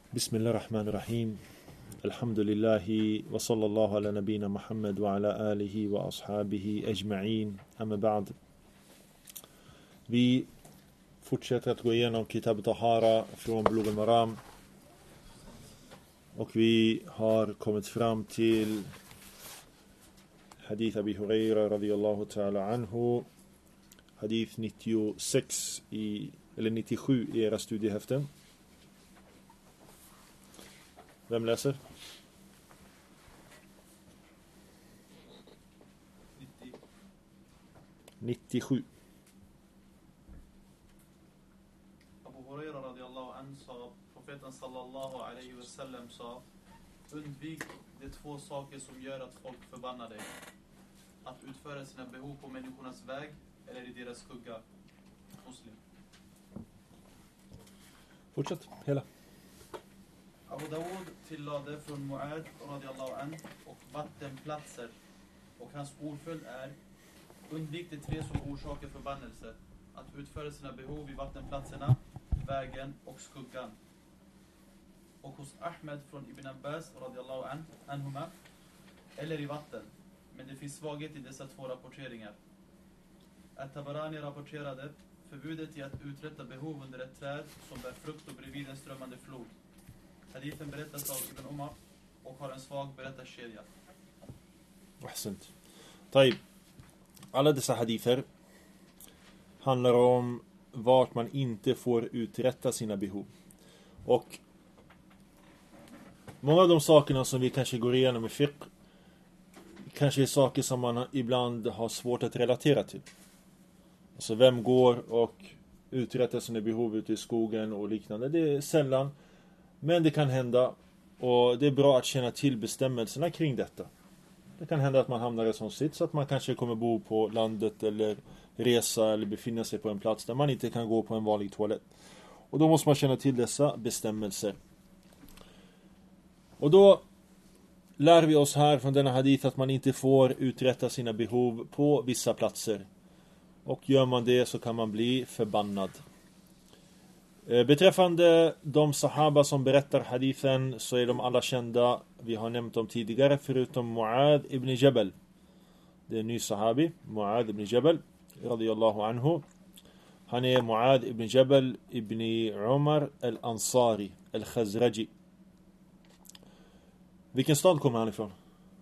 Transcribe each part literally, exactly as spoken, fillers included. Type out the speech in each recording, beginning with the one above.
بسم الله الرحمن الرحيم الحمد لله وصلى الله على نبينا محمد وعلى آله وأصحابه أجمعين أما بعد. Vi fortsätter att gå igenom Kitab Tahara från Bulugh al-Maram. Och vi har kommit fram till Hadith Abi Huraira radiyallahu ta'ala anhu. Hadith nittiosex i, eller nittiosju i era studiehäften. Vem läser? nittiosju. Abu Huraira radiyallahu anhu sa, profeten sallallahu alaihi wasallam sa: undvik de två saker som gör att folk förbannar dig. Att utföra sina behov på människornas väg eller i deras skugga. Muslim. Fortsätt, hela. Abu Dawud tillade från Mu'ad radiyallahu anhu och vattenplatser. Och hans ordföljd är: undvik de tre som orsakar förbannelse. Att utföra sina behov i vattenplatserna, vägen och skuggan. Och hos Ahmed från Ibn Abbas radiyallahu anhu, anhuma, eller i vatten. Men det finns svaghet i dessa två rapporteringar. At-Tabarani rapporterade förbudet i att uträtta behov under ett träd som bär frukt och bredvid en strömmande flod. Hadithen berättas av Ibn Umar och har en svag berättarkedja. Ahsant. طيب. Alla dessa hadither handlar om vart man inte får uträtta sina behov. Och många av de sakerna som vi kanske går igenom i fiqh kanske är saker som man ibland har svårt att relatera till. Alltså vem går och uträttar sina behov ute i skogen och liknande. Det är sällan, men det kan hända, och det är bra att känna till bestämmelserna kring detta. Det kan hända att man hamnar i en sån sits att man kanske kommer bo på landet eller resa eller befinna sig på en plats där man inte kan gå på en vanlig toalett. Och då måste man känna till dessa bestämmelser. Och då lär vi oss här från denna hadith att man inte får uträtta sina behov på vissa platser. Och gör man det så kan man bli förbannad. Beträffande de sahaba som berättar hadithen så är de alla kända. Vi har nämnt dem tidigare förutom Mu'ad ibn Jabal. Det är en ny sahabi, Mu'ad ibn Jabal radiyallahu anhu. Han är Mu'ad ibn Jabal ibn Umar al-Ansari al-Khazraji. Vilken stad kommer han ifrån?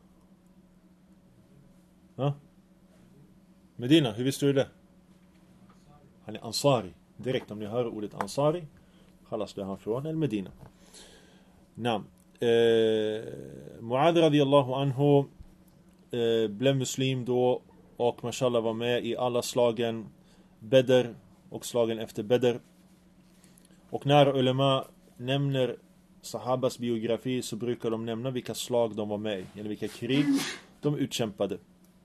Ja? Medina, hur visste du det? Han är Ansari. Direkt om ni hör ordet Ansari, kallas det han från El Medina. Nam. Eh, Mu'ad radiyallahu anhu eh, blev muslim då och mashallah var med i alla slagen Bedr och slagen efter Bedr. Och när ulema nämner sahabas biografi så brukar de nämna vilka slag de var med i, eller vilka krig de utkämpade.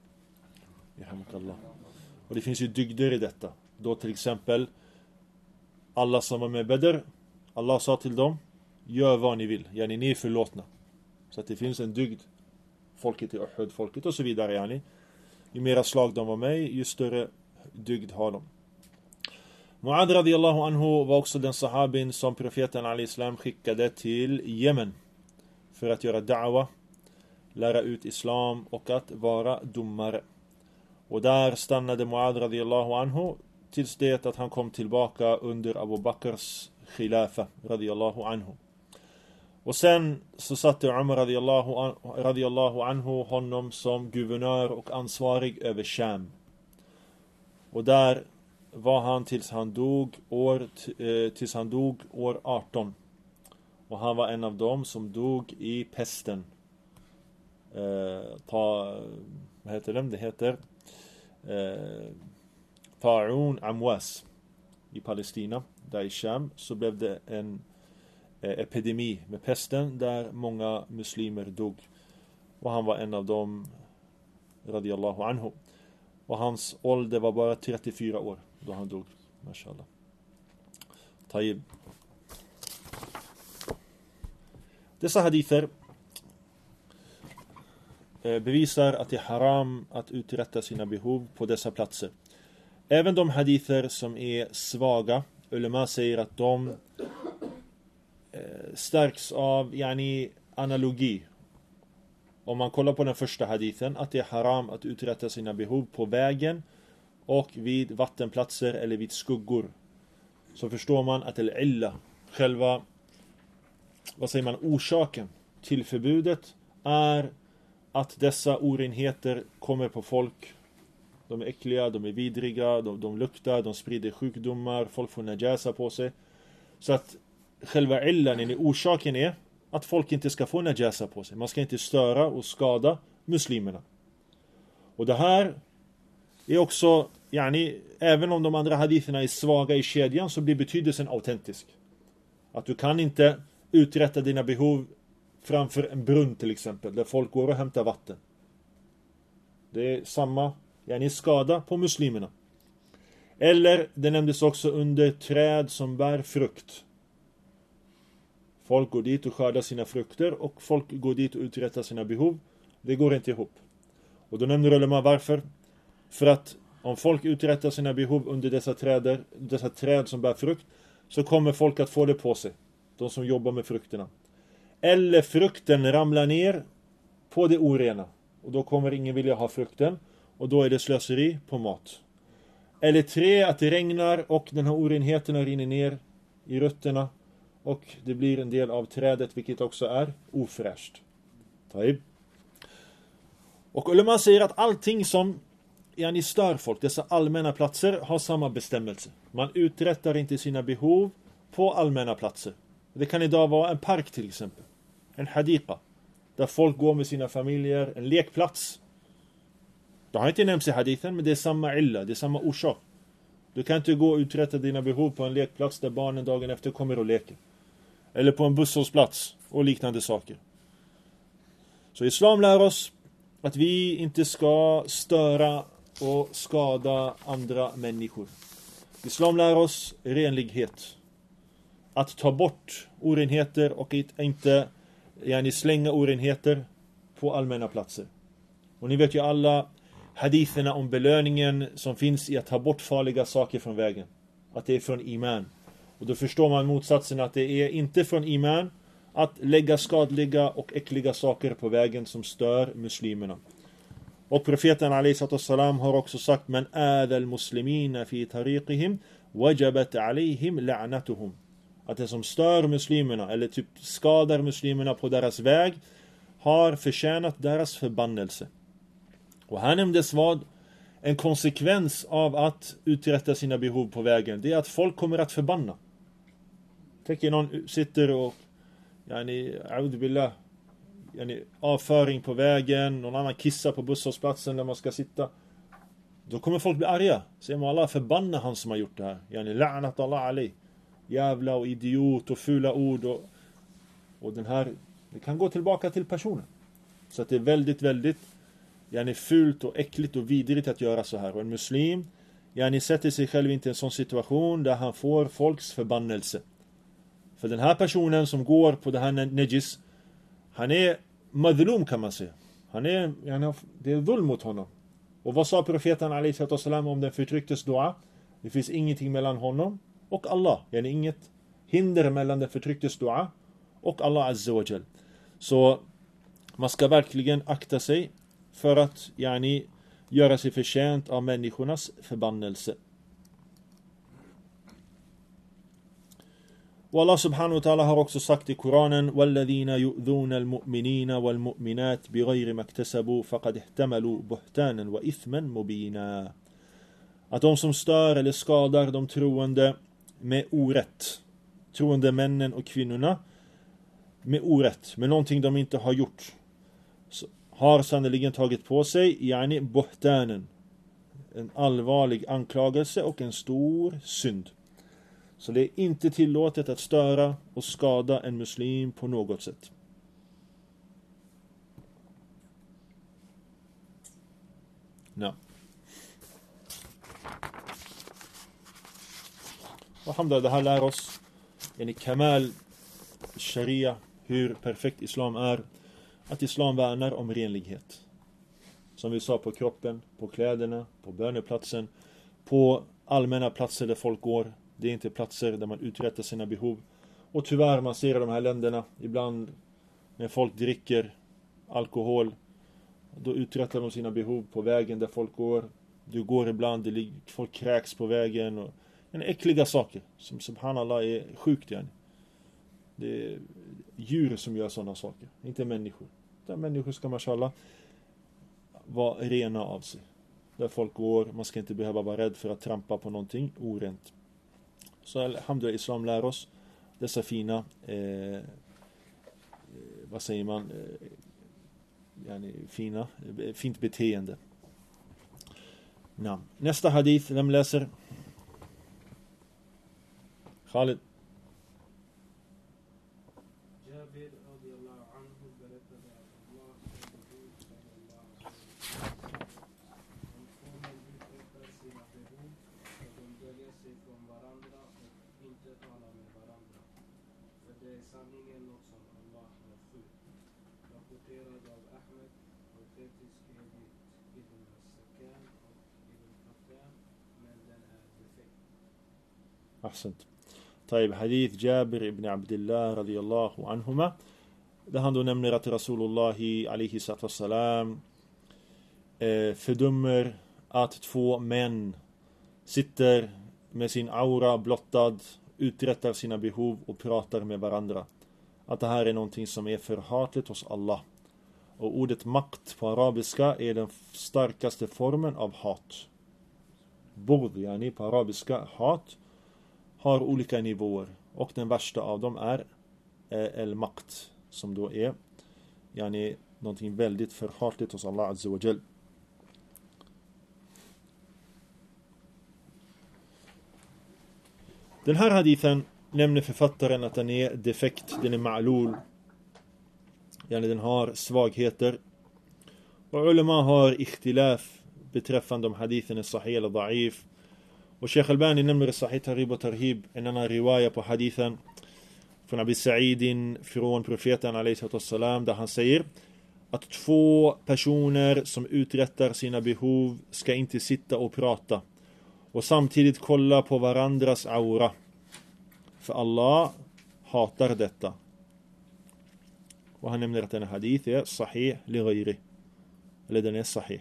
Och det finns ju dygder i detta. Då till exempel alla som var med Bedr, Allah sa till dem: gör vad ni vill, yani ni är förlåtna. Så att det finns en dygd, folket i Uhud, folket och så vidare, yani. Ju mera slag de var med, ju större dygd har de. Mu'ad radiyallahu anhu var också den sahabin som profeten al-Islam skickade till Yemen för att göra da'wa, lära ut islam och att vara domare. Och där stannade Mu'ad radiyallahu anhu tills det att han kom tillbaka under Abu Bakrs khilafa radiyallahu anhu. Och sen så satte Umar radiyallahu, radiyallahu anhu honom som guvernör och ansvarig över Sham. Och där var han tills han dog år, tills han dog år arton. Och han var en av dem som dog i pesten. Eh, ta, vad heter det? Det heter eh, Ta'un Amwas i Palestina, där i Sham, så blev det en eh, epidemi med pesten där många muslimer dog. Och han var en av dem radiyallahu anhu. Och hans ålder var bara trettiofyra år då han dog. Mashallah. Taib. Dessa hadither eh, bevisar att det är haram att uträtta sina behov på dessa platser. Även de hadither som är svaga, ulema säger att de eh, stärks av yani, analogi. Om man kollar på den första hadithen, att det är haram att uträtta sina behov på vägen och vid vattenplatser eller vid skuggor, så förstår man att al-illa, själva, vad säger man, orsaken till förbudet är att dessa orenheter kommer på folk. De är äckliga, de är vidriga, de, de luktar, de sprider sjukdomar, folk får najasa på sig. Så att själva illan, orsaken är att folk inte ska få najasa på sig. Man ska inte störa och skada muslimerna. Och det här är också, yani, även om de andra haditherna är svaga i kedjan, så blir betydelsen autentisk. Att du kan inte uträtta dina behov framför en brunn till exempel, där folk går och hämtar vatten. Det är samma, yani, skada på muslimerna. Eller det nämndes också under träd som bär frukt. Folk går dit och skördar sina frukter och folk går dit och uträttar sina behov. Det går inte ihop. Och då nämner ulema varför. För att om folk uträttar sina behov under dessa träd, dessa träd som bär frukt, så kommer folk att få det på sig. De som jobbar med frukterna. Eller frukten ramlar ner på det orena. Och då kommer ingen vilja ha frukten. Och då är det slöseri på mat. Eller tre, att det regnar och den här orenheten rinner ner i rötterna. Och det blir en del av trädet, vilket också är ofräscht. Taib. Och ulema säger att allting som yani, stör folk, dessa allmänna platser, har samma bestämmelse. Man uträttar inte sina behov på allmänna platser. Det kan idag vara en park till exempel. En hadiqa. Där folk går med sina familjer. En lekplats. Det har inte nämnts i hadithen, men det är samma illa. Det är samma orsak. Du kan inte gå och uträtta dina behov på en lekplats där barnen dagen efter kommer och leker. Eller på en busshållplats och liknande saker. Så islam lär oss att vi inte ska störa och skada andra människor. Islam lär oss renlighet. Att ta bort orenheter och inte yani, slänga orenheter på allmänna platser. Och ni vet ju alla haditherna om belöningen som finns i att ta bort farliga saker från vägen. Att det är från iman. Och då förstår man motsatsen, att det är inte från iman att lägga skadliga och äckliga saker på vägen som stör muslimerna. Och profeten alayhi salam har också sagt: men adal muslimina fi tariqihim wajabat alayhim la'natuhum. Att det som stör muslimerna eller typ skadar muslimerna på deras väg har förtjänat deras förbannelse. Och här nämndes vad? En konsekvens av att uträtta sina behov på vägen. Det är att folk kommer att förbanna. Tänk er någon sitter och yani, billah, yani, avföring på vägen. Någon annan kissar på busshållplatsen där man ska sitta. Då kommer folk bli arga. Säger man, Allah förbanna han som har gjort det här. Yani, la'nat Allah alayh. Jävla och idiot och fula ord. Och, och den här, det kan gå tillbaka till personen. Så att det är väldigt, väldigt yani, fult och äckligt och vidrigt att göra så här. Och en muslim yani, sätter sig själv inte i en sån situation där han får folks förbannelse. För den här personen som går på det här nejis, han är madlum kan man säga. Han är, yani, det är våld mot honom. Och vad sa profeten alayhi salam om den förtrycktes dua? Det finns ingenting mellan honom och Allah. Yani inget hinder mellan den förtrycktes dua och Allah azza wa jal. Så man ska verkligen akta sig för att yani, göra sig förtjänt av människornas förbannelse. Och Allah subhanahu wa ta'ala har också sagt i Koranen: وَالَّذِينَ يُؤْذُونَ الْمُؤْمِنِينَ وَالْمُؤْمِنَاتِ بِغَيْرِ مَا اكْتَسَبُوا فَقَدْ احْتَمَلُوا بُهْتَانًا وَإِثْمًا مُبِينًا. Att de som stör eller skadar de troende med orätt, troende männen och kvinnorna med orätt, med någonting de inte har gjort, har sannoliken tagit på sig yani buhtanen, en allvarlig anklagelse och en stor synd. Så det är inte tillåtet att störa och skada en muslim på något sätt. Ja. Alhamdulillah, det här lär oss yani kamal sharia, hur perfekt islam är. Att islam värnar om renlighet. Som vi sa, på kroppen, på kläderna, på böneplatsen, på allmänna platser där folk går. Det är inte platser där man uträttar sina behov. Och tyvärr man ser i de här länderna ibland när folk dricker alkohol, då uträttar de sina behov på vägen där folk går. Du går ibland, det ligger, folk kräks på vägen och en äckliga saker som subhanallah är sjukt igen. Det är djur som gör sådana saker, inte människor. Där människor ska mashallah vara rena av sig. Där folk går, man ska inte behöva vara rädd för att trampa på någonting orent. Så alhamdulillah, islam lär oss dessa fina eh, vad säger man eh, yani fina, eh, fint beteende. Nam. Nästa hadith, vem läser? Khalid. Jabir radiyallahu anhu berättade att Allah om två män uträttar sina behov och de döljer sig från varandra och inte talar med varandra. För det är sanningen något som Allah har skjut. Rapporterad av Ahmed, autentisk enligt Ibn al-Sakan och Ibn Qattan, men den är defekt. Ahsant. طيب, hadith Jabir ibn Abdullah radiyallahu anhuma. Där han då nämner att Rasulullah alaihi sallam eh, fördömer att två män sitter med sin aura blottad, uträttar sina behov och pratar med varandra. Att det här är någonting som är förhatligt hos Allah. Och ordet makt på arabiska är den starkaste formen av hat. Bord, yani på arabiska, hat har olika nivåer. Och den värsta av dem är el-makt, som då är yani någonting väldigt förhatligt hos Allah azza wa jal. Den här hadithen nämner författaren att den är defekt, den är ma'lul. Yani den har svagheter. Och ulema har ikhtilaf beträffande om hadithen är sahih eller da'if. Och Sheikh Albani nämner i Sahih Targhib och Tarhib en annan riwaya på hadithen från Abi Sa'idin från profeten alaihi salam, där han säger att två personer som uträttar sina behov ska inte sitta och prata och samtidigt kolla på varandras aura. För Allah hatar detta. Och han nämner att den hadith är sahih li ghayri. Eller den är sahih.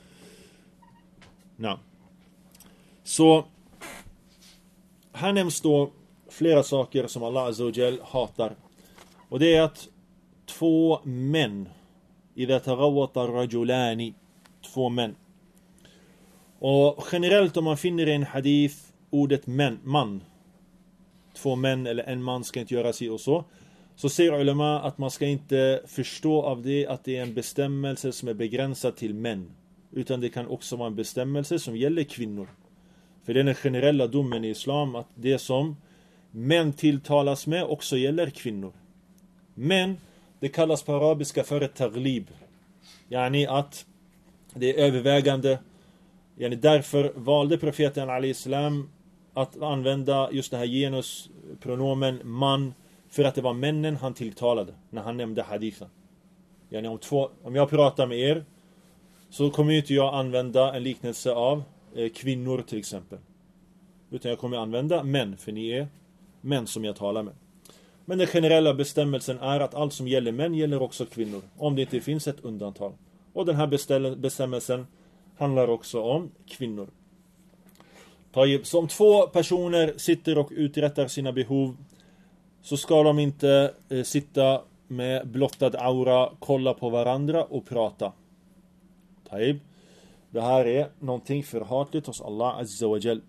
Nej. Så här nämns då flera saker som Allah azza wa jal hatar. Och det är att två män, idha taghawwata rajulani, två män. Och generellt om man finner i en hadith ordet män, man, två män eller en man ska inte göra sig och så, så ser ulema att man ska inte förstå av det att det är en bestämmelse som är begränsad till män, utan det kan också vara en bestämmelse som gäller kvinnor. För det är den generella domen i islam att det som män tilltalas med också gäller kvinnor. Men det kallas på arabiska för ett taglib. Yani att det är övervägande. Yani därför valde profeten alayhi salam att använda just det här genuspronomen man, för att det var männen han tilltalade när han nämnde hadithen. Yani om, två, om jag pratar med er så kommer ju inte jag använda en liknelse av eh, kvinnor till exempel. Utan jag kommer använda män, för ni är män som jag talar med. Men den generella bestämmelsen är att allt som gäller män gäller också kvinnor. Om det inte finns ett undantag. Och den här beställ- bestämmelsen handlar också om kvinnor. Så om två personer sitter och uträttar sina behov, så ska de inte eh, sitta med blottad aura, kolla på varandra och prata. Taib. Det här är någonting förhatligt hos Allah azza wa jal.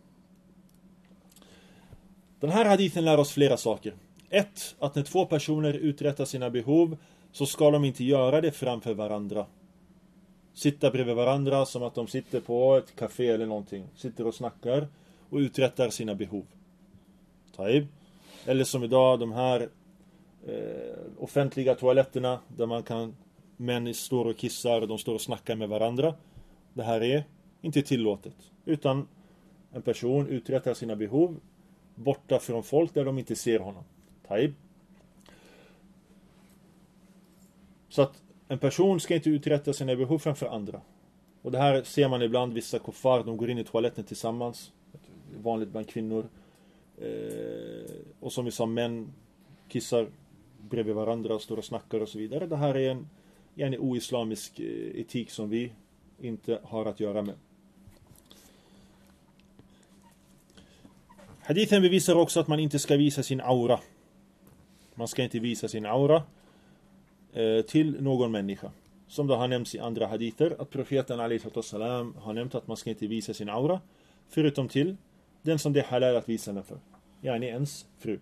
Den här hadithen lär oss flera saker. Ett, att när två personer uträttar sina behov så ska de inte göra det framför varandra. Sitta bredvid varandra som att de sitter på ett café eller någonting. Sitter och snackar och uträttar sina behov. Taib. Eller som idag de här eh, offentliga toaletterna där man kan, män står och kissar och de står och snackar med varandra. Det här är inte tillåtet. Utan en person uträttar sina behov borta från folk där de inte ser honom. Taib. Så att en person ska inte uträtta sina behov framför andra. Och det här ser man ibland, vissa kuffar, de går in i toaletten tillsammans. Vanligt bland kvinnor. Eh, och som vi sa, män kissar bredvid varandra och står och snackar och så vidare. Det här är en, en oislamisk eh, etik som vi inte har att göra med. Hadithen bevisar också att man inte ska visa sin aura. Man ska inte visa sin aura eh, till någon människa. Som det har nämnts i andra hadither, att profeten alaihi salam har nämnt att man ska inte visa sin aura förutom till den som det är halal att visa den för. Yani ens fru.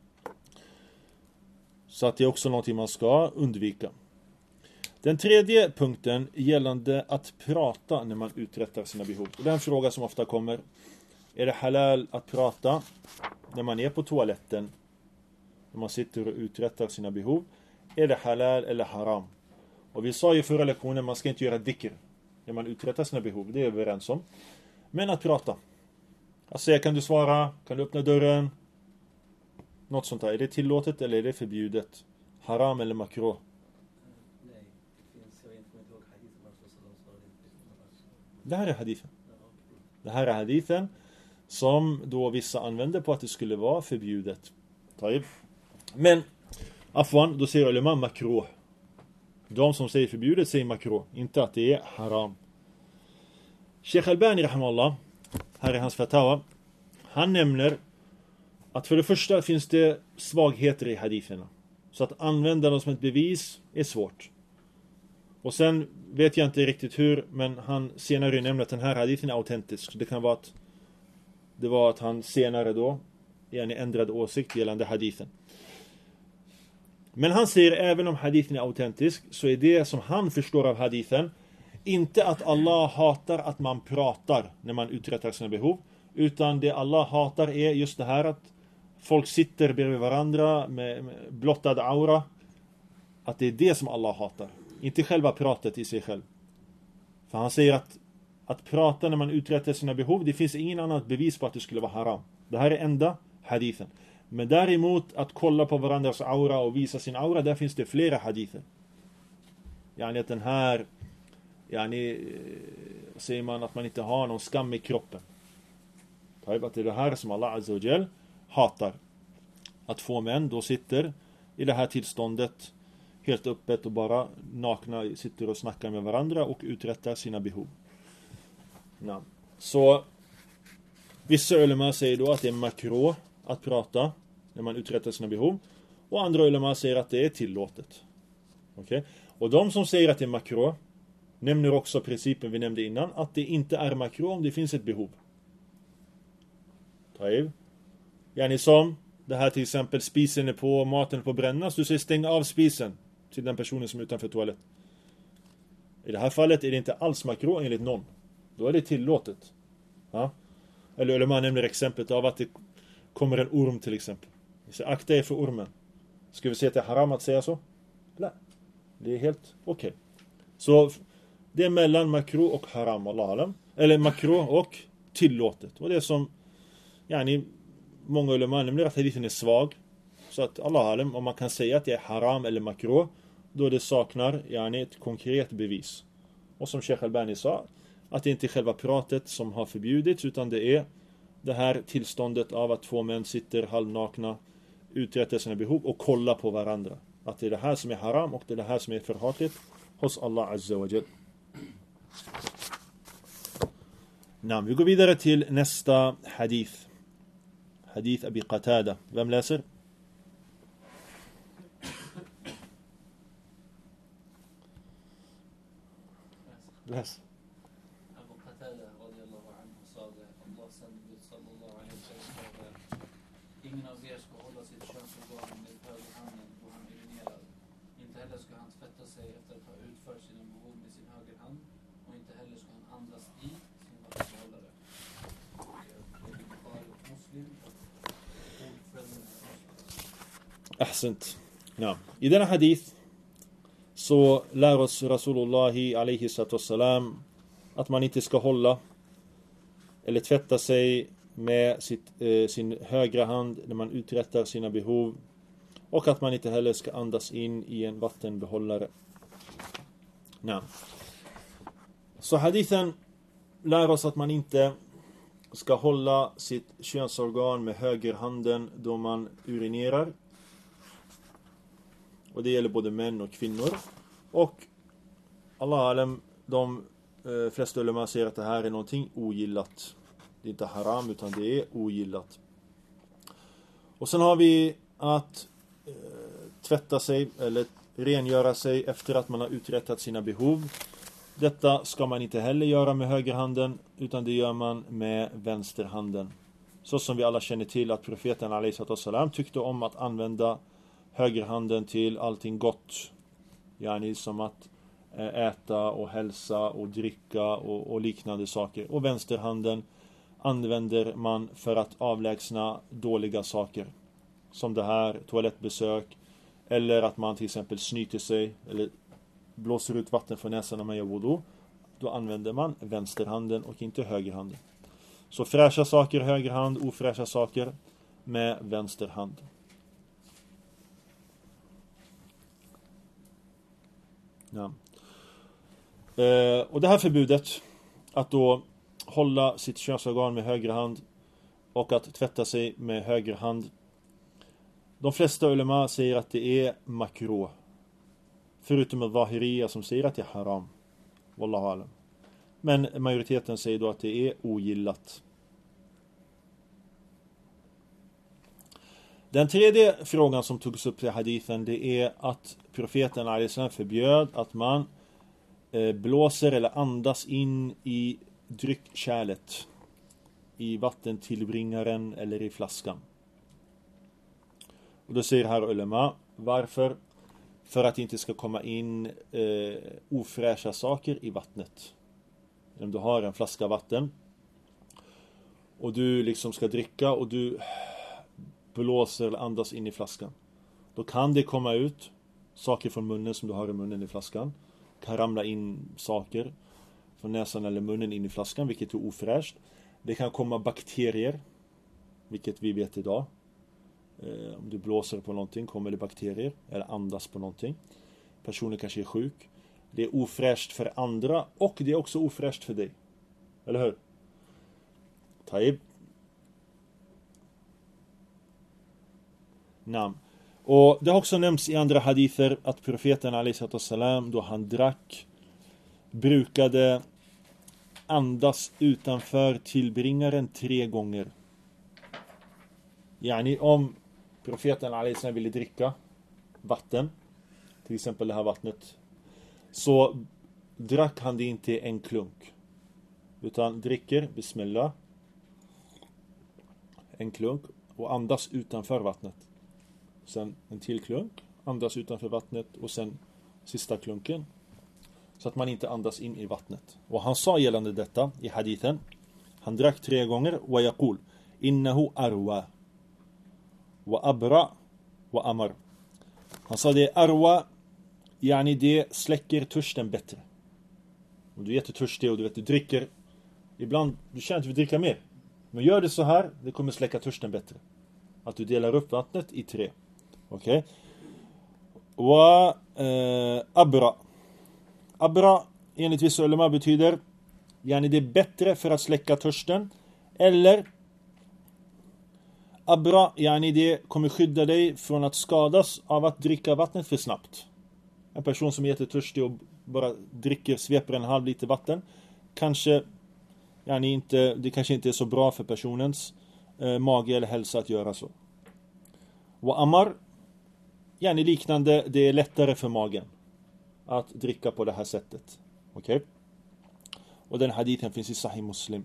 Så att det är också något man ska undvika. Den tredje punkten gällande att prata när man uträttar sina behov. Det är en fråga som ofta kommer. Är det halal att prata när man är på toaletten? När man sitter och uträttar sina behov. Är det halal eller haram? Och vi sa i förra lektionen, man ska inte göra dhikr när man uträttar sina behov. Det är vi överens om. Men att prata. Att säga, kan du svara? Kan du öppna dörren? Något sånt där. Är det tillåtet eller är det förbjudet? Haram eller makro? Nej, det finns, jag vet inte ihåg hadithen var så som svarade inte. Det här är hadithen. Det här är hadithen som då vissa använder på att det skulle vara förbjudet. Taib. Men, afwan, då säger ulema makro. De som säger förbjudet säger makro. Inte att det är haram. Sheikh Albani rahmallah, här är hans fatawa. Han nämner att för det första finns det svagheter i haditherna. Så att använda dem som ett bevis är svårt. Och sen vet jag inte riktigt hur, men han senare nämner att den här hadithen är autentisk. Så det kan vara att det var att han senare då en ändrad åsikt gällande hadithen. Men han säger även om hadithen är autentisk så är det som han förstår av hadithen inte att Allah hatar att man pratar när man uträttar sina behov, utan det Allah hatar är just det här att folk sitter bredvid varandra med, med blottad aura, att det är det som Allah hatar, inte själva pratet i sig själv. För han säger att att prata när man uträttar sina behov, det finns ingen annat bevis på att det skulle vara haram. Det här är enda hadithen. Men däremot att kolla på varandras aura och visa sin aura, där finns det flera hadither. Yani att den här, yani, säger man att man inte har någon skam i kroppen. Att det är det här som Allah Azza wa Jal hatar. Att få män då sitter i det här tillståndet helt öppet och bara nakna sitter och snackar med varandra och uträttar sina behov. Ja. Så vissa ulema säger då att det är makro att prata när man uträttar sina behov, och andra ulema säger att det är tillåtet. Okej? Okay? Och de som säger att det är makro nämner också principen vi nämnde innan, att det inte är makro om det finns ett behov. Taib. Yani som det här till exempel, spisen är på, maten är på brännas, du säger stänga av spisen till den personen som är utanför toalett. I det här fallet är det inte alls makro enligt någon. Då är det tillåtet. Ja? Eller, eller man nämner exemplet av att det kommer en orm till exempel. Vi säger, akta er för ormen. Ska vi säga att det är haram att säga så? Nej. Det är helt okej. Okay. Så det är mellan makro och haram, Allah alam. Eller makro och tillåtet. Och det är som, yani, många ulema nämner att hadithen är svag. Så att Allah alam, om man kan säga att det är haram eller makro, då det saknar, yani, ett konkret bevis. Och som Sheikh Albani sa, att det inte är själva pratet som har förbjudits, utan det är det här tillståndet av att två män sitter halvnakna, uträttar sina behov och kollar på varandra. Att det är det här som är haram och det är det här som är förhatligt hos Allah Azza wa Jal. Nam, vi går vidare till nästa hadith. Hadith Abi Qatada. Vem läser? Läs. Ingen av er ska hålla sitt könsorgan med högerhanden då han urinerar. Inte heller ska han tvätta sig efter att ha utfört sina behov med sin högerhand. Och inte heller ska han andas i sin vattenbehållare. Ahsant. Ja. I denna hadith så lär oss Rasulullahi alaihi salam att man inte ska hålla eller tvätta sig med sitt, eh, sin högra hand när man uträttar sina behov, och att man inte heller ska andas in i en vattenbehållare. Ja. Så hadithen lär oss att man inte ska hålla sitt könsorgan med högerhanden då man urinerar. Och det gäller både män och kvinnor. Och Allah alam, de eh, flesta ulema säger att det här är någonting ogillat. Det är inte haram utan det är ogillat. Och sen har vi att eh, tvätta sig eller rengöra sig efter att man har uträttat sina behov. Detta ska man inte heller göra med högerhanden utan det gör man med vänsterhanden. Så som vi alla känner till att profeten alaihissalam tyckte om att använda högerhanden till allting gott. Yani som att äta och hälsa och dricka och, och liknande saker. Och vänsterhanden använder man för att avlägsna dåliga saker. Som det här, toalettbesök. Eller att man till exempel snyter sig eller blåser ut vatten för näsan när man gör wudu. Då använder man vänsterhanden och inte högerhanden. Så fräscha saker högerhand, ofräscha saker med vänsterhand. Ja. Eh, och det här förbudet att då hålla sitt könsorgan med höger hand och att tvätta sig med höger hand. De flesta ulema säger att det är makruh. Förutom al-Zahiriya som säger att det är haram. Wallahu alam. Men majoriteten säger då att det är ogillat. Den tredje frågan som togs upp i hadithen, det är att profeten alaihissalam förbjöd att man eh, blåser eller andas in i dryckkärlet, i vattentillbringaren eller i flaskan. Och då säger här ulema, varför? För att det inte ska komma in eh, ofräscha saker i vattnet. Om du har en flaska vatten och du liksom ska dricka och du blåser eller andas in i flaskan, då kan det komma ut saker från munnen som du har i munnen i flaskan. Kan ramla in saker från näsan eller munnen in i flaskan, vilket är ofräscht. Det kan komma bakterier, vilket vi vet idag. Eh, om du blåser på någonting kommer det bakterier eller andas på någonting. Personen kanske är sjuk. Det är ofräscht för andra och det är också ofräscht för dig. Eller hur? Taib. Nam. Och det har också nämnts i andra hadither att profeten alaihissalam då han drack brukade andas utanför tillbringaren tre gånger. Yani om profeten alaihissalam ville dricka vatten, till exempel det här vattnet, så drack han det inte en klunk, utan dricker bismillah en klunk och andas utanför vattnet. Sen en till klunk, andas utanför vattnet och sen sista klunken. Så att man inte andas in i vattnet. Och han sa gällande detta i hadithen, han drack tre gånger wa yaqul innahu arwa wa abra wa amar. Han sa det är arwa, yani det släcker törsten bättre. Om du är jättetörstig och du vet du dricker, ibland du känner att du vill dricka mer. Men gör det så här, det kommer släcka törsten bättre. Att du delar upp vattnet i tre. Okej. Okay. Wa eh, abra. Abra enligt vissa ulema betyder yani det är bättre för att släcka törsten. Eller abra yani det kommer skydda dig från att skadas av att dricka vattnet för snabbt. En person som är jättetörstig och bara dricker, sveper en halv liter vatten, kanske yani inte, det kanske inte är så bra för personens eh, mage eller hälsa att göra så. Wa amar yani liknande, det är lättare för magen att dricka på det här sättet. Okej? Okay? Och den hadithen finns i Sahih Muslim.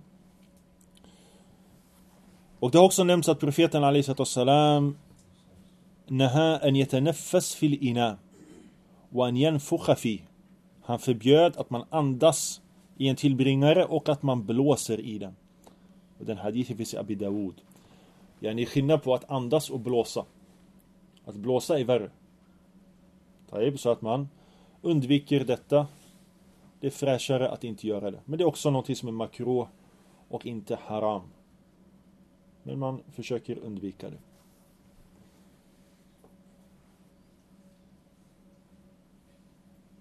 Och det har också nämnts att profeten alaihissalam naha an yatanaffas fil ina wa an yanfukha fi. Han förbjöd att man andas i en tillbringare och att man blåser i den. Och den hadithen finns i Abi Dawud. Yani skillnad på att andas och blåsa. Att blåsa är värre. Taib, så att man undviker detta. Det är fräschare att inte göra det. Men det är också något som är makruh och inte haram. Men man försöker undvika det.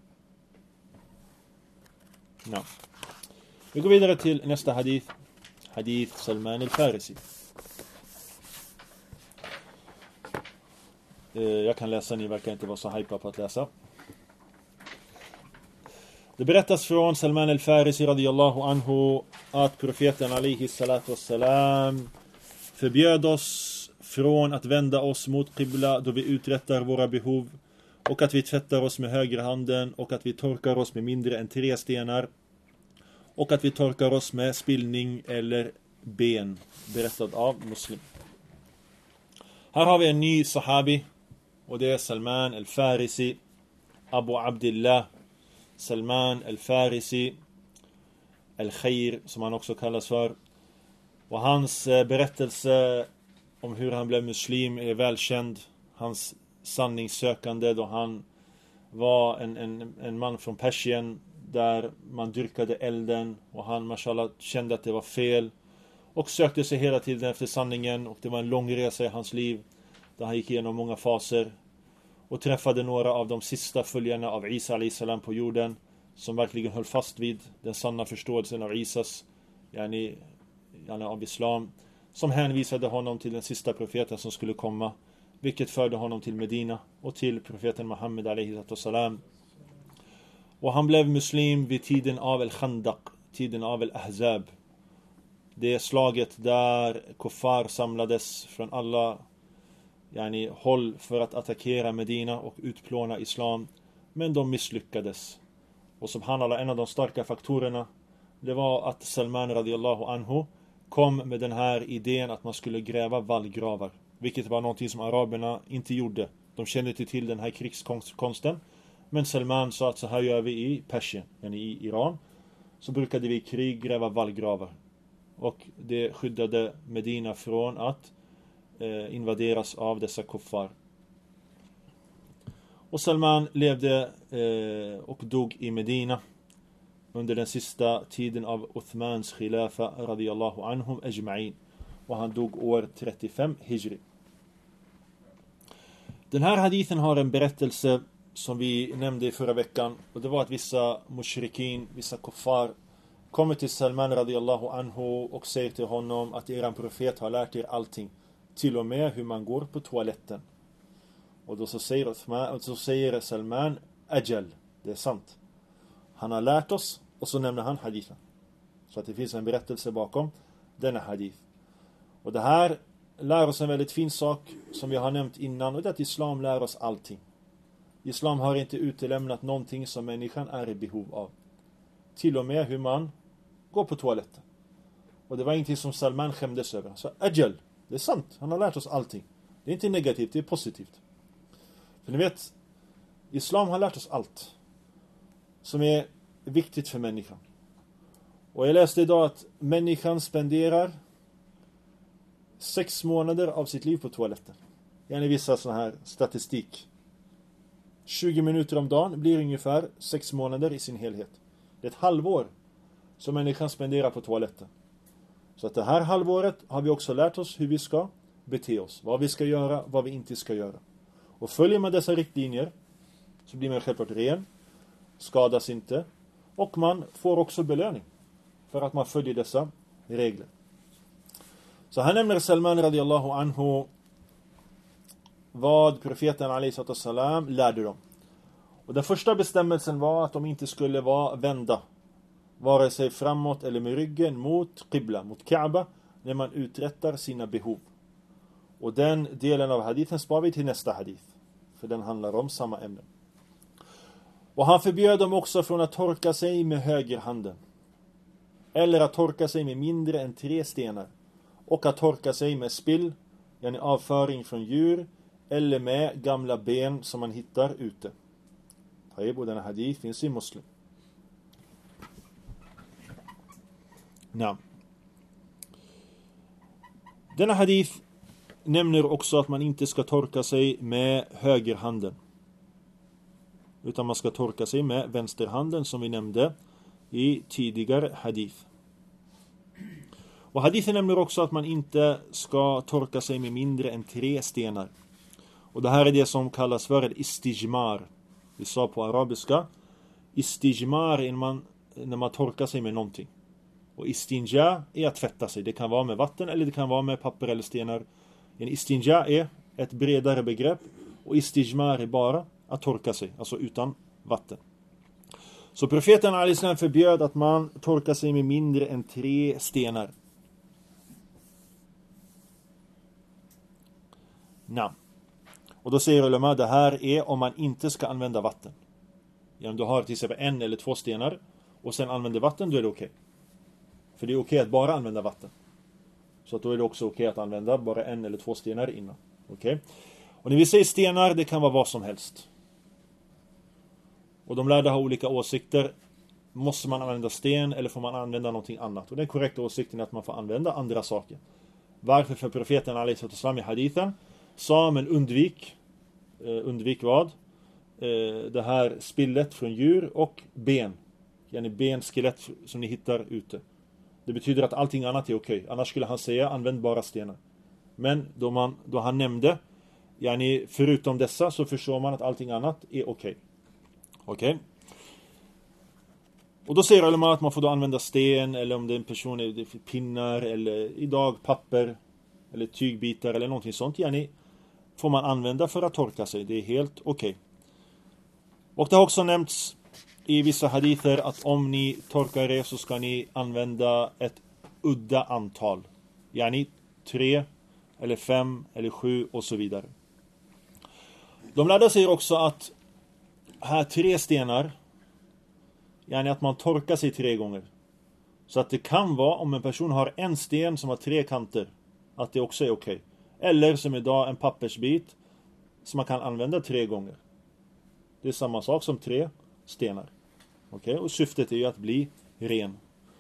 Ja. Vi går vidare till nästa hadith. Hadith Salman al-Farisi. Jag kan läsa, ni verkar inte vara så hypa på att läsa. Det berättas från Salman al-Farisi radiyallahu anhu att profeten alaihi salatu wassalam förbjöd oss från att vända oss mot qibla då vi uträttar våra behov, och att vi tvättar oss med högra handen, och att vi torkar oss med mindre än tre stenar, och att vi torkar oss med spillning eller ben. Berättad av Muslim. Här har vi en ny sahabi, och det är Salman al-Farisi, Abu Abdillah Salman al-Farisi al-Khair, som han också kallas för. Och hans berättelse om hur han blev muslim är välkänd. Hans sanningssökande då han var en, en, en man från Persien där man dyrkade elden, och han mashallah kände att det var fel och sökte sig hela tiden efter sanningen, och det var en lång resa i hans liv där han gick igenom många faser och träffade några av de sista följarna av Isa alayhi salam på jorden, som verkligen höll fast vid den sanna förståelsen av Isas, yani, yani av islam, som hänvisade honom till den sista profeten som skulle komma, vilket förde honom till Medina och till profeten Muhammed alayhi salam. Och han blev muslim vid tiden av al-Khandaq, tiden av al-Ahzab. Det är slaget där kuffar samlades från alla yani, håll för att attackera Medina och utplåna islam, men de misslyckades. Och subhanallah, en av de starka faktorerna, det var att Salman radiyallahu anhu kom med den här idén att man skulle gräva vallgravar, vilket var någonting som araberna inte gjorde. De kände inte till den här krigskonsten, men Salman sa att så här gör vi i Persien, yani i Iran, så brukade vi i krig gräva vallgravar, och det skyddade Medina från att eh, invaderas av dessa kuffar. Och Salman levde eh, och dog i Medina under den sista tiden av Uthmans khilafa radiyallahu anhum ajma'in, och han dog år trettiofem hijri. Den här hadithen har en berättelse som vi nämnde i förra veckan, och det var att vissa mushrikin, vissa kuffar kommer till Salman radiyallahu anhu och säger till honom att eran profet har lärt er allting, till och med hur man går på toaletten. Och då så säger, Uthman, så säger Salman ajal, det är sant, han har lärt oss, och så nämner han hadithen. Så att det finns en berättelse bakom denna hadith. Och det här lär oss en väldigt fin sak som vi har nämnt innan, och det är att islam lär oss allting. Islam har inte utelämnat någonting som människan är i behov av, till och med hur man går på toaletten. Och det var ingenting som Salman skämdes över. Så ajal, det är sant, han har lärt oss allting. Det är inte negativt, det är positivt. För ni vet, islam har lärt oss allt som är viktigt för människan. Och jag läste idag att människan spenderar sex månader av sitt liv på toaletten. Yani vissa sån här statistik. tjugo minuter om dagen blir ungefär sex månader i sin helhet. Det är ett halvår som människan spenderar på toaletten. Så att det här halvåret har vi också lärt oss hur vi ska bete oss. Vad vi ska göra, vad vi inte ska göra. Och följer man dessa riktlinjer så blir man självklart ren, skadas inte, och man får också belöning för att man följer dessa regler. Så här nämner Salman radiyallahu anhu vad profeten alayhi salam lärde dem. Och den första bestämmelsen var att de inte skulle vara vända, vare sig framåt eller med ryggen mot qibla, mot Kaaba, när man uträttar sina behov. Och den delen av hadithen spar vi till nästa hadith, för den handlar om samma ämne. Och han förbjöd dem också från att torka sig med högerhanden, eller att torka sig med mindre än tre stenar, och att torka sig med spill, yani avföring från djur, eller med gamla ben som man hittar ute. Och denna hadith finns i Muslim. Ja. Denna hadith nämner också att man inte ska torka sig med högerhanden, utan man ska torka sig med vänsterhanden, som vi nämnde i tidigare hadith. Och hadithen nämner också att man inte ska torka sig med mindre än tre stenar. Och det här är det som kallas för istijmar. Vi sa på arabiska istijmar när man, när man torkar sig med någonting. Och istinja är att tvätta sig. Det kan vara med vatten eller det kan vara med papper eller stenar. En istinja är ett bredare begrepp. Och istijmar är bara att torka sig, alltså utan vatten. Så profeten al-Islam förbjöd att man torkar sig med mindre än tre stenar. Na. Och då säger ulama, det här är om man inte ska använda vatten. Ja, om du har till exempel en eller två stenar och sen använder vatten, då är det okej. Okay. För det är okej okay att bara använda vatten. Så att då är det också okej okay att använda bara en eller två stenar innan. Okej. Okay. Och när vi säger stenar, det kan vara vad som helst. Och de lärda har olika åsikter. Måste man använda sten eller får man använda någonting annat? Och den korrekta åsikten är att man får använda andra saker. Varför? För profeten alaihissalam i hadithen sa, men undvik eh, undvik vad? Eh, det här spillet från djur och ben. Yani ben, skelett som ni hittar ute. Det betyder att allting annat är okej. Annars skulle han säga, använd bara stenar. Men då, man, då han nämnde, yani förutom dessa, så förstår man att allting annat är okej. Okej. Och då säger ulama att man får då använda sten, eller om det är en person är pinnar, eller idag papper, eller tygbitar, eller någonting sånt. Yani får man använda för att torka sig. Det är helt okej. Och det har också nämnts i vissa hadither att om ni torkar er så ska ni använda ett udda antal. Yani tre, eller fem, eller sju och så vidare. De lärda säger också att här tre stenar, yani att man torkar sig tre gånger. Så att det kan vara, om en person har en sten som har tre kanter, att det också är okej. Eller som idag en pappersbit som man kan använda tre gånger. Det är samma sak som tre stenar. Okej, och syftet är ju att bli ren.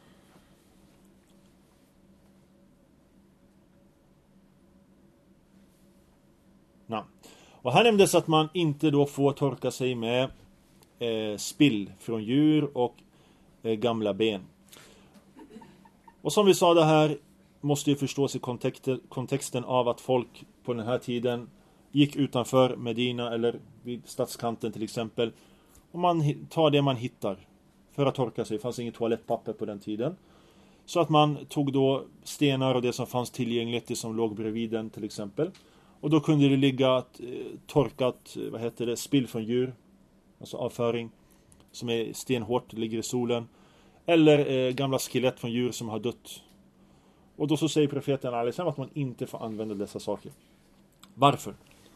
Na. Och här nämndes att man inte då får torka sig med eh, spill från djur och eh, gamla ben. Och som vi sa, det här måste ju förstås i kontexten, kontexten av att folk på den här tiden gick utanför Medina eller vid stadskanten till exempel. Och man tar det man hittar för att torka sig. Det fanns inget toalettpapper på den tiden. Så att man tog då stenar och det som fanns tillgängligt, det som låg bredvid den till exempel. Och då kunde det ligga ett, eh, torkat, vad heter det, spill från djur. Alltså avföring som är stenhårt, ligger i solen. Eller eh, gamla skelett från djur som har dött. Och då så säger profeten alaihissalam att man inte får använda dessa saker. Varför?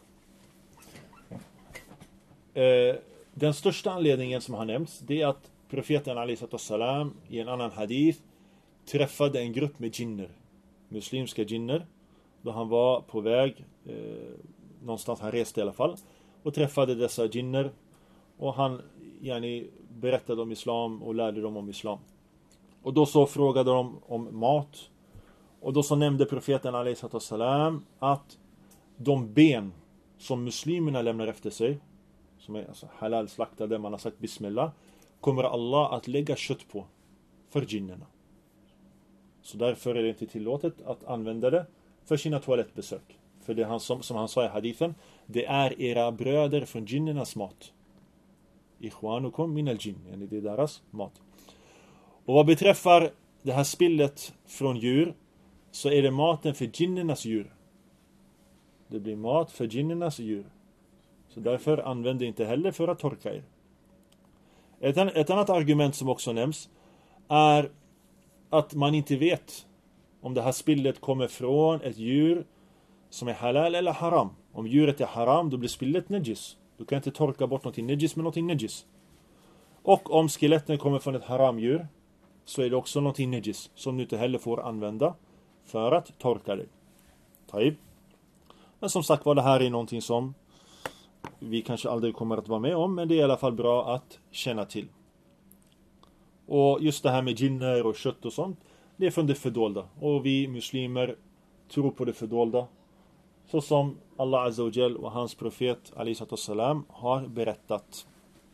Eh, den största anledningen som har nämnts, det är att profeten alaihissalam i en annan hadith träffade en grupp med jinner. Muslimska jinner. Då han var på väg eh, någonstans, han reste i alla fall. Och träffade dessa jinner. Och han yani, berättade om islam och lärde dem om islam. Och då så frågade de om mat. Och då så nämnde profeten alaihissalam att de ben som muslimerna lämnar efter sig, som är alltså halal slaktade, man har sagt bismillah, kommer Allah att lägga kött på för jinnerna. Så därför är det inte tillåtet att använda det för sina toalettbesök. För det han, som, som han sa i hadithen, det är era bröder från jinnernas mat. Ikhwanukum min al-jinn, yani det är deras mat. Och vad beträffar det här spillet från djur, så är det maten för jinnernas djur. Det blir mat för jinnernas djur. Så därför använd det inte heller för att torka er. Ett, ett annat argument som också nämns är att man inte vet om det här spillet kommer från ett djur som är halal eller haram. Om djuret är haram, då blir spillet nejis. Du kan inte torka bort någonting nejis med någonting nejis. Och om skeletten kommer från ett haramdjur, så är det också någonting nejis som du inte heller får använda för att torka dig. Taib. Men som sagt var, det här är någonting som vi kanske aldrig kommer att vara med om, men det är i alla fall bra att känna till. Och just det här med jinner och kött och sånt, det är från det fördolda. Och vi muslimer tror på det fördolda. Så som Allah Azza wa Jal och hans profet alaihissalam har berättat.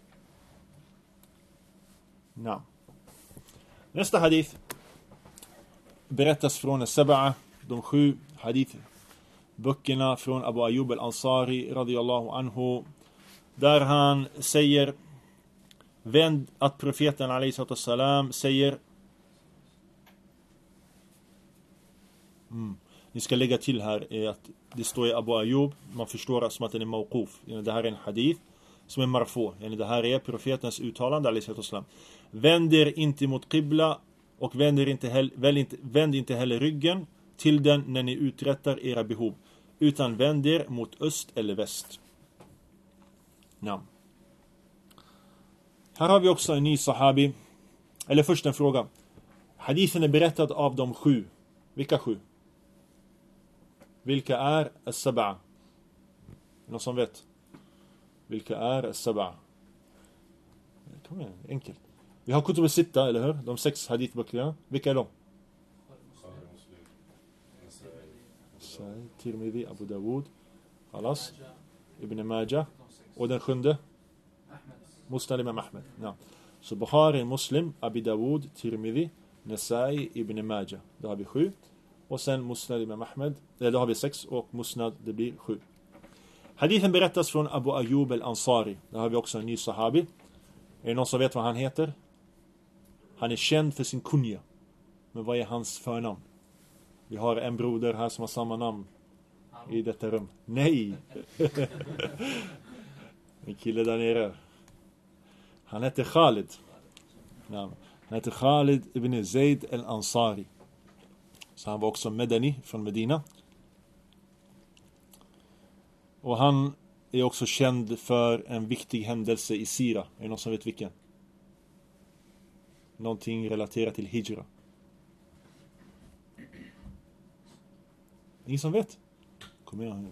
Na. Nästa hadith berättas från Sab'a, de sju hadith böckerna från Abu Ayyub al-Ansari radiyallahu anhu, där han säger vänd att profeten alaihissalam säger Mm. Ni ska lägga till här är att det står i Abu Ayyub, man förstår som att den är mawquf. Det här är en hadith som är marfu. Det här är profetens uttalande, alaihissalam. Vänd er inte mot qibla och vänd, er inte heller, väl inte, vänd inte heller ryggen till den när ni uträttar era behov, utan vänd er mot öst eller väst. Ja. Här har vi också en ny sahabi. Eller först en fråga. Hadithen är berättad av de sju. Vilka sju? Vilka är as-sab'a? Någon som vet? Vilka är as-sab'a? Kom igen, enkelt. Vi har kutub sitta, eller hur? De sex hadithböckerna. Vilka är de? Tirmidhi, Abu Dawud, Alas, Ibn Majah. Och den sjunde? Musnad Imam Ahmed. Ja. Så Bukhari, Muslim, Abu Dawud, Tirmidhi, Nasai, Ibn Majah. Då har vi sju. Och sen Musnad Imam Ahmed. Då har vi sex. Och Musnad, det blir sju. Hadithen berättas från Abu Ayyub al-Ansari. Där har vi också en ny sahabi. Är det någon som vet vad han heter? Han är känd för sin kunja. Men vad är hans förnamn? Vi har en broder här som har samma namn i detta rum. Nej! En kille där nere. Han heter Khalid. Ja. Han heter Khalid ibn Zayd al-Ansari. Så han var också medani från Medina. Och han är också känd för en viktig händelse i Sira. Är det någon som vet vilken? Någonting relaterat till Hijra. Ingen som vet? Kom igen.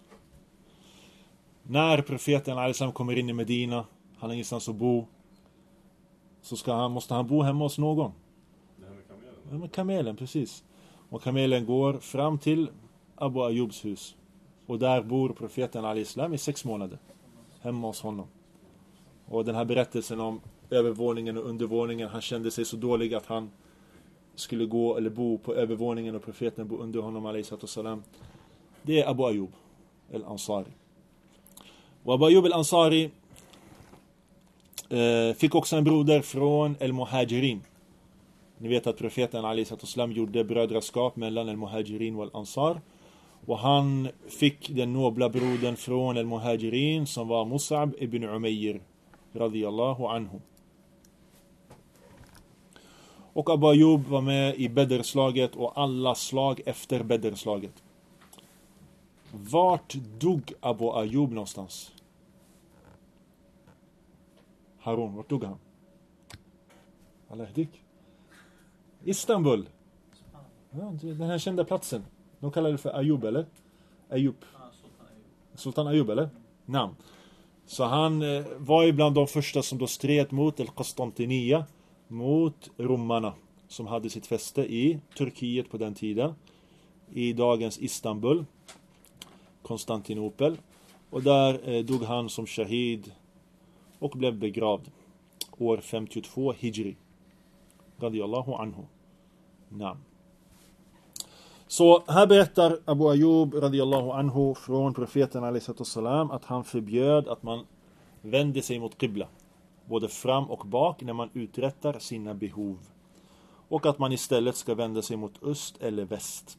När profeten alaihissalam kommer in i Medina, han har ingenstans att bo, så ska han, måste han bo hemma hos någon. Det här med kamelen. Ja, med kamelen, precis. Och kamelen går fram till Abu Ayyubs hus. Och där bor profeten alaihissalam i sex månader. Hemma hos honom. Och den här berättelsen om övervåningen och undervåningen, han kände sig så dålig att han skulle gå eller bo på övervåningen och profeten bo under honom alaihissalam. Det är Abu Ayyub al-Ansari. Och Abu Ayyub al-Ansari eh, fick också en broder från al-Muhajirin. Ni vet att profeten alaihissalam gjorde brödraskap mellan al-Muhajirin och al-Ansar. Och han fick den nobla brodern från al-Muhajirin som var Mus'ab ibn Umayr radiyallahu anhu. Och Abu Ayyub var med i Bedrslaget och alla slag efter Bedrslaget. Vart dog Abu Ayyub någonstans? Harun, vart dog han? Allah dik. Istanbul. Ja, den här kända platsen. De kallar det för Ayyub, eller? Ayyub. Sultan Ayyub, eller? Namn. Så han eh, var ju bland de första som då stred mot El-Konstantinia, mot romarna som hade sitt fäste i Turkiet på den tiden, i dagens Istanbul, Konstantinopel. Och där eh, dog han som shahid och blev begravd år femtiotvå hijri radiyallahu anhu. Naam. Så här berättar Abu Ayyub radiyallahu anhu från profeten alaihissalam att han förbjöd att man vände sig mot qibla, både fram och bak, när man uträttar sina behov. Och att man istället ska vända sig mot öst eller väst.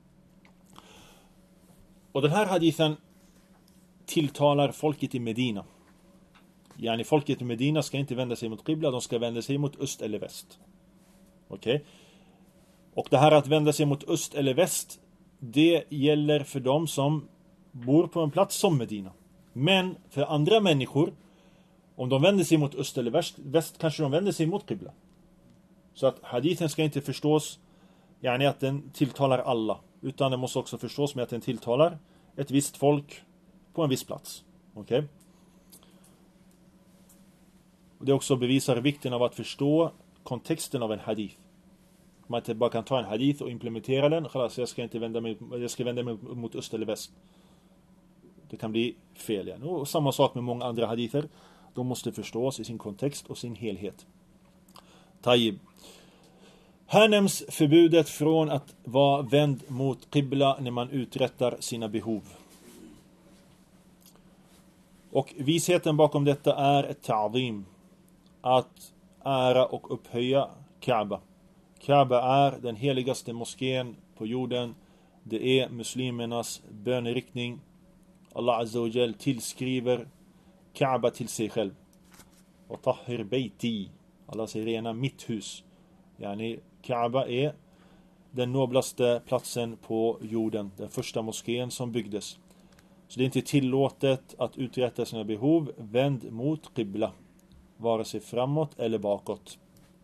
Och den här hadithen tilltalar folket i Medina. Yani folket i Medina ska inte vända sig mot qibla, de ska vända sig mot öst eller väst. Okej? Okay? Och det här att vända sig mot öst eller väst, det gäller för dem som bor på en plats som Medina. Men för andra människor, om de vänder sig mot öst eller väst, väst kanske de vänder sig mot qibla. Så att hadithen ska inte förstås yani att den tilltalar alla, utan den måste också förstås med att den tilltalar ett visst folk på en viss plats. Okej? Okay? Och det också bevisar vikten av att förstå kontexten av en hadith. Man inte bara kan ta en hadith och implementera den. Jag ska inte vända mig, jag ska vända mig mot öst eller väst. Det kan bli fel igen. Och samma sak med många andra hadither. De måste förstås i sin kontext och sin helhet. Tayyib. Här nämns förbudet från att vara vänd mot qibla när man uträttar sina behov. Och visheten bakom detta är ett ta'zim. Att ära och upphöja Kaaba. Kaaba är den heligaste moskén på jorden. Det är muslimernas böneriktning. Allah Azza wa Jal tillskriver Kaaba till sig själv. Och tahhir beiti. Allah säger rena mitt hus. Yani Kaaba är den noblaste platsen på jorden. Den första moskén som byggdes. Så det är inte tillåtet att uträtta sina behov vänd mot qibla. Vare sig framåt eller bakåt.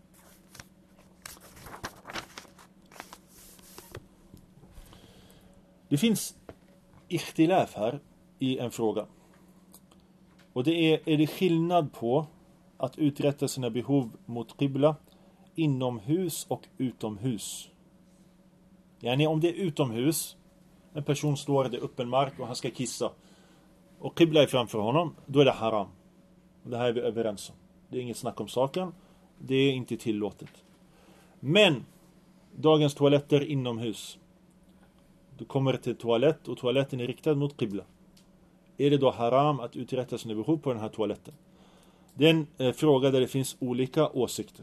Det finns ikhtilaf här i en fråga. Och det är, är det skillnad på att uträtta sina behov mot qibla inomhus och utomhus? Yani om det är utomhus, en person står i öppen mark och han ska kissa och qibla är framför honom, då är det haram. Det här är vi överens om. Det är inget snack om saken. Det är inte tillåtet. Men dagens toaletter inomhus. Du kommer till toalett och toaletten är riktad mot qibla. Är det då haram att uträtta sina behov på den här toaletten? Det är en eh, fråga där det finns olika åsikter.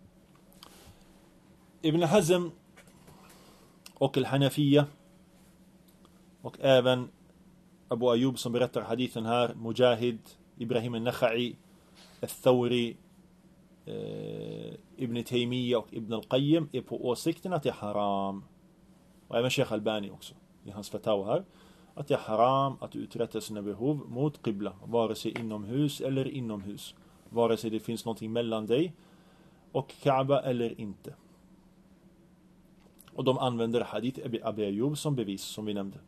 Ibn Hazm och Al-Hanafiya och även Abu Ayyub som berättar hadithen här, Mujahid, Ibrahim al-Nakhai, Al-Thawri, eh, Ibn Taymiyyah och Ibn al-Qayyim är på åsikten att det är haram. Och även Sheikh Albani också i hans fatawa här, att det är haram att uträtta sina behov mot qibla, vare sig inomhus eller inomhus, vare sig det finns någonting mellan dig och Kaaba eller inte. Och de använder hadith Abu Ayyub som bevis, som vi nämnde.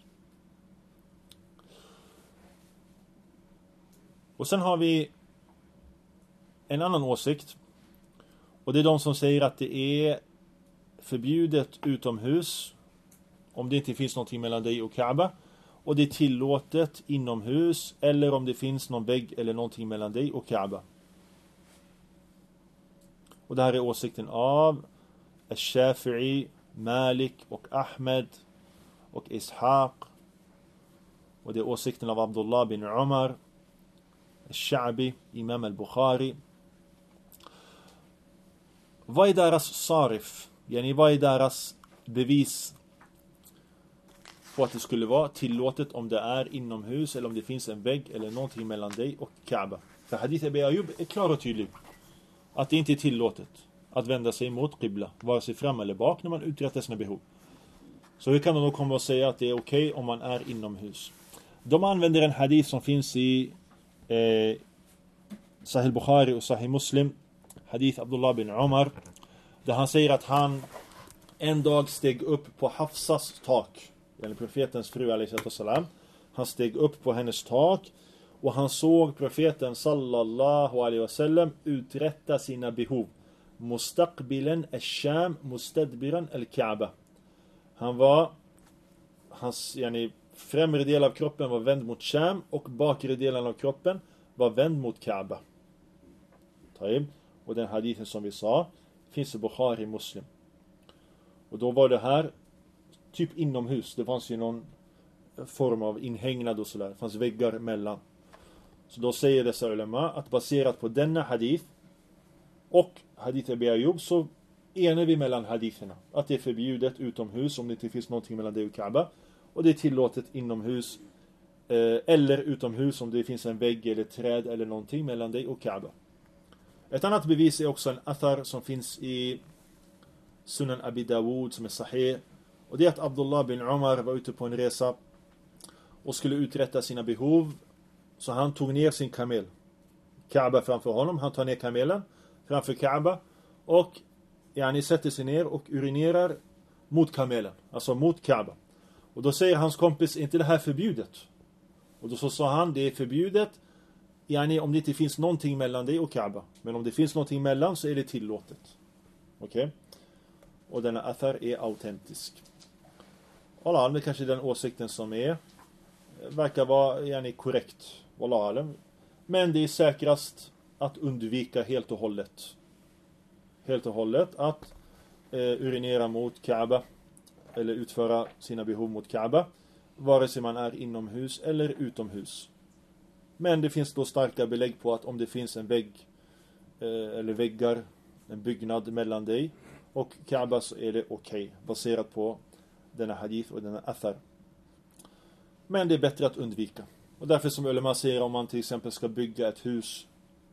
Och sen har vi en annan åsikt, och det är de som säger att det är förbjudet utomhus om det inte finns någonting mellan dig och Kaaba, och det är tillåtet inomhus eller om det finns någon vägg eller någonting mellan dig och Kaaba. Och det här är åsikten av Al-Shafi'i, Malik och Ahmed och Ishaq, och det är åsikten av Abdullah bin Umar, Al-Sha'bi, Imam al-Bukhari. Vad är deras sarif? Yani vad är deras bevis på att det skulle vara tillåtet om det är inomhus eller om det finns en vägg eller någonting mellan dig och Kaaba? För hadith Abu Ayyub är klar och tydlig att det inte är tillåtet att vända sig mot qibla, vare sig fram eller bak när man uträttar sina behov. Så hur kan de då komma och säga att det är okej okay om man är inomhus? De använder en hadith som finns i eh, Sahih Bukhari och Sahih Muslim, hadith Abdullah bin Umar, där han säger att han en dag steg upp på Hafsas tak, eller profetens fru alayhi salam. Han steg upp på hennes tak och han såg profeten sallallahu alaihi wasallam uträtta sina behov. Mustaqbilan al-Sham, mustadbiran al-Kaaba. Han var, hans yani, främre del av kroppen var vänd mot Sham och bakre delen av kroppen var vänd mot Kaaba. Taib. Och den hadithen som vi sa finns i Bukhari Muslim. Och då var det här typ inomhus. Det fanns ju någon form av inhägnad och sådär. Det fanns väggar mellan. Så då säger dessa ulema att baserat på denna hadith och hadith Abu Ayyub så enar vi mellan haditherna. Att det är förbjudet utomhus om det inte finns någonting mellan dig och Kaaba. Och det är tillåtet inomhus eh, eller utomhus om det finns en vägg eller träd eller någonting mellan dig och Kaaba. Ett annat bevis är också en athar som finns i Sunan Abi Dawud som är sahih. Och det är att Abdullah bin Umar var ute på en resa och skulle uträtta sina behov. Så han tog ner sin kamel. Kaaba framför honom. Han tar ner kamelen framför Kaaba. Och yani, sätter sig ner och urinerar mot kamelen. Alltså mot Kaaba. Och då säger hans kompis, är inte det här förbjudet? Och då så sa han, det är förbjudet yani, om det inte finns någonting mellan dig och Kaaba. Men om det finns någonting mellan så är det tillåtet. Okej? Okay? Och denna athar är autentisk. Wallah alam, det kanske är den åsikten som är verkar vara yani, korrekt. Wallah alam. Men det är säkrast att undvika helt och hållet. Helt och hållet att eh, urinera mot Kaaba eller utföra sina behov mot Kaaba, vare sig man är inomhus eller utomhus. Men det finns då starka belägg på att om det finns en vägg eh, eller väggar, en byggnad mellan dig och Kaaba så är det okej, okay, baserat på denna hadith och denna athar. Men det är bättre att undvika. Och därför som ulema säger, om man till exempel ska bygga ett hus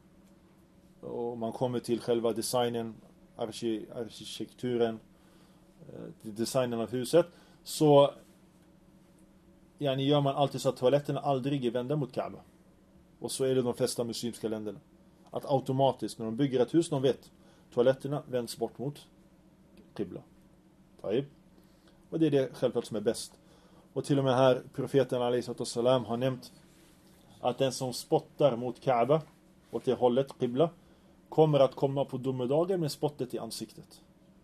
och man kommer till själva designen, arkitekturen, designen av huset, så yani gör man alltid så att toaletterna aldrig är vända mot Kaaba. Och så är det de flesta muslimska länderna. Att automatiskt när de bygger ett hus, de vet toaletterna vänds bort mot Qibla. Taib. Och det är det självklart som är bäst. Och till och med här, profeten alaihi salam har nämnt att den som spottar mot Kaaba åt det hållet, Qibla, kommer att komma på domedagen med spottet i ansiktet.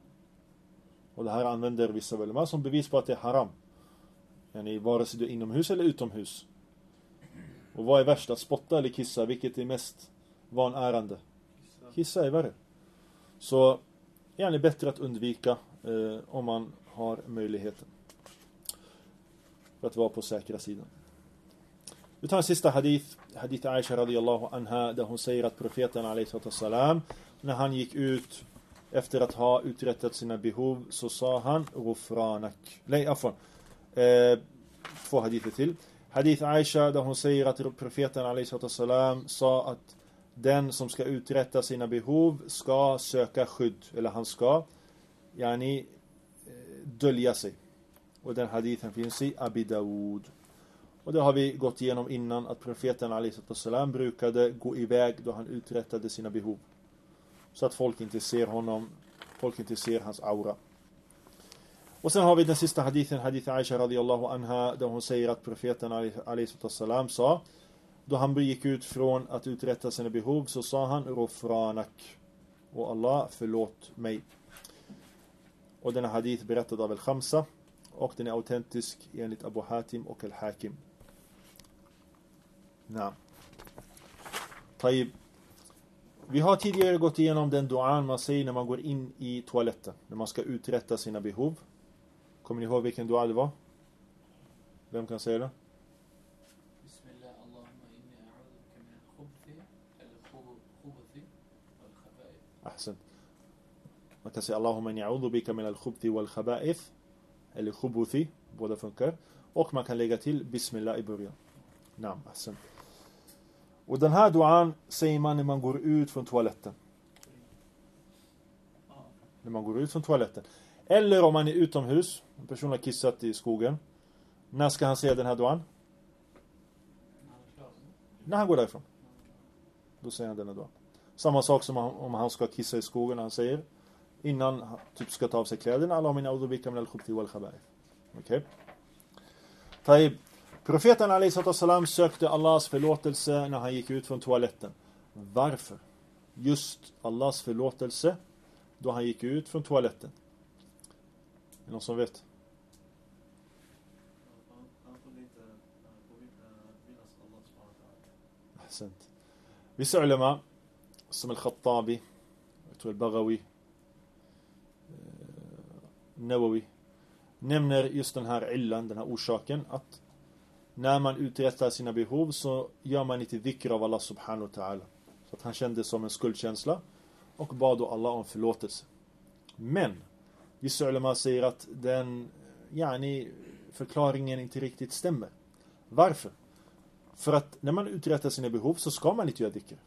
Och det här använder vissa ulema som bevis på att det är haram. Yani vare sig du är inomhus eller utomhus. Och vad är värst, att spotta eller kissa? Vilket är mest vanärande? Kissa är värre. Så är det bättre att undvika eh, om man har möjligheten. För att vara på säkra sidan. Vi tar en sista hadith. Hadith Aisha radiyallahu anha, där hon säger att profeten alaihi salam, när han gick ut efter att ha uträttat sina behov, så sa han Ghufranak. Nej, afwan. Eh, två hadither till. Hadith Aisha, där hon säger att profeten alaihi salam sa att den som ska uträtta sina behov ska söka skydd, eller han ska yani dölja sig. Och den hadithen finns i Abi Dawud. Och det har vi gått igenom innan, att profeten alaihi salam brukade gå iväg då han uträttade sina behov, så att folk inte ser honom, folk inte ser hans aura. Och sen har vi den sista hadithen, hadith Aisha radiyallahu anha, där hon säger att profeten alaihi salam sa, då han gick ut från att uträtta sina behov, så sa han Ghufranak, och Allah förlåt mig. Och denna hadith berättad av al-Khamsa, och den är autentisk enligt Abu Hatim och al-Hakim. Nej. Taib. Vi har tidigare gått igenom den duan man säger när man går in i toaletten, när man ska uträtta sina behov. Kommer ni ihåg vilken dua det var? Vem kan säga det? Bismillah, Allahumma inni a'udhuka min al-khubthi al-khubuthi wal-khaba'ith. Ahsan. Man kan säga Allahumma inni a'udhu bika min al-khubthi wal-khaba'ith, eller khubuthi, båda funkar. Och man kan lägga till Bismillah i början. Naam, ahsan. Och den här duan säger man när man går ut från toaletten. När man går ut från toaletten. Eller om man är utomhus, en person har kissat i skogen. När ska han säga den här duan? När han går därifrån. Då säger han den här duan. Samma sak som om han ska kissa i skogen, han säger innan han typ ska ta av sig kläderna, Allahumma inni a'udhu bika min al-khubthi wal-khaba'ith. Okej. Taib. Profeten alaihi salam sökte Allahs förlåtelse när han gick ut från toaletten. Varför? Just Allahs förlåtelse då han gick ut från toaletten. Är det någon som vet? Ahsant. Vissa ulema som al-Khattabi, jag tror al-Baghawi, Nawawi, nämner just den här illan, den här orsaken, att när man uträttar sina behov så gör man inte dhikr av Allah subhanahu wa ta'ala. Så att han kände som en skuldkänsla och bad då Allah om förlåtelse. Men vissa ulema säger att den yani, förklaringen inte riktigt stämmer. Varför? För att när man uträttar sina behov så ska man inte göra dhikr.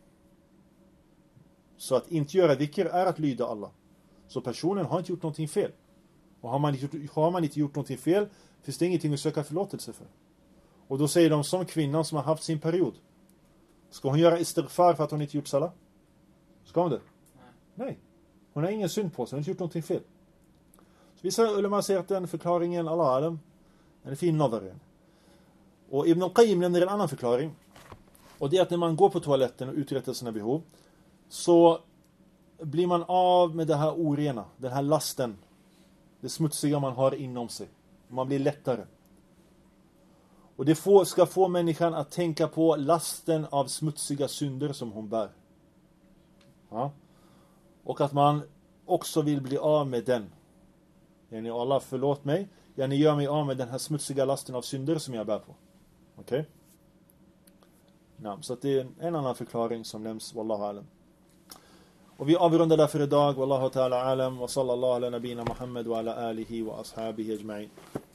Så att inte göra dhikr är att lyda Allah. Så personen har inte gjort någonting fel. Och har man inte gjort, har man inte gjort någonting fel, finns det ingenting att söka förlåtelse för. Och då säger de, som kvinnan som har haft sin period, ska hon göra istighfar för att hon inte gjort salah? Ska hon det? Nej. Nej. Hon har ingen synd på sig, hon har inte gjort någonting fel. Så vissa ulema säger att den förklaringen, Allah alam, är en fin nadar. Och Ibn al-Qayyim nämner en annan förklaring. Och det är att när man går på toaletten och uträttar sina behov, så blir man av med det här orena, den här lasten, det smutsiga man har inom sig. Man blir lättare. Och det får, ska få människan att tänka på lasten av smutsiga synder som hon bär. Ja. Och att man också vill bli av med den. Yani Allah förlåt mig. Yani gör mig av med den här smutsiga lasten av synder som jag bär på. Okej? Okay? Ja, så att det är en annan förklaring som nämns, wallahu alam. Och vi avrundar därför idag. Wallahu ta'ala alam. Wa sallallahu ala nabina Muhammad wa ala alihi wa ashabihi ajma'in.